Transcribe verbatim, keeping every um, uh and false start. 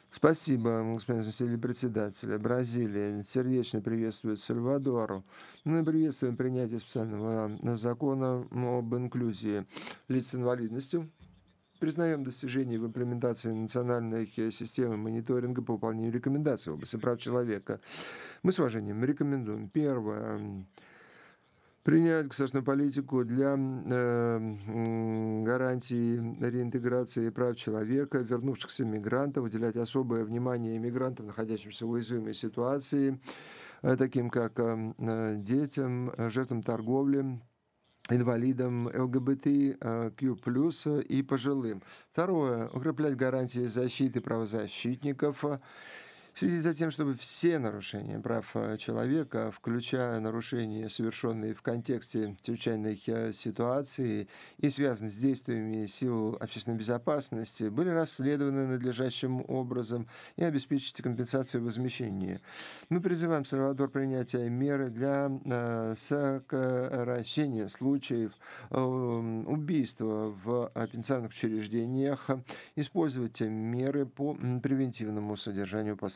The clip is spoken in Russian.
Спасибо, господин заместитель председателя. Бразилия сердечно приветствует Сальвадору. Мы приветствуем принятие специального э, закона об инклюзии лиц с инвалидностью. Признаем достижения в имплементации национальной э, системы мониторинга по выполнению рекомендаций в области прав человека. Мы с уважением рекомендуем. Первое. Принять государственную политику для м, э, м, гарантии реинтеграции прав человека, вернувшихся мигрантов, уделять особое внимание иммигрантам, находящимся в уязвимой ситуации, э, таким как ам, э, детям, э, жертвам торговли, инвалидам, ЛГБТQ+, э, и пожилым. Второе. Укреплять гарантии защиты правозащитников, э, следить за тем, чтобы все нарушения прав э, человека, включая нарушения, совершенные в контексте чрезвычайной э, ситуации и связанные с действиями сил общественной безопасности, были расследованы надлежащим образом и обеспечить компенсацию и возмещение. Мы призываем Сальвадор принять э, меры для э, сокращения случаев э, убийства в э, пенитенциарных учреждениях, использовать э, меры по м, превентивному содержанию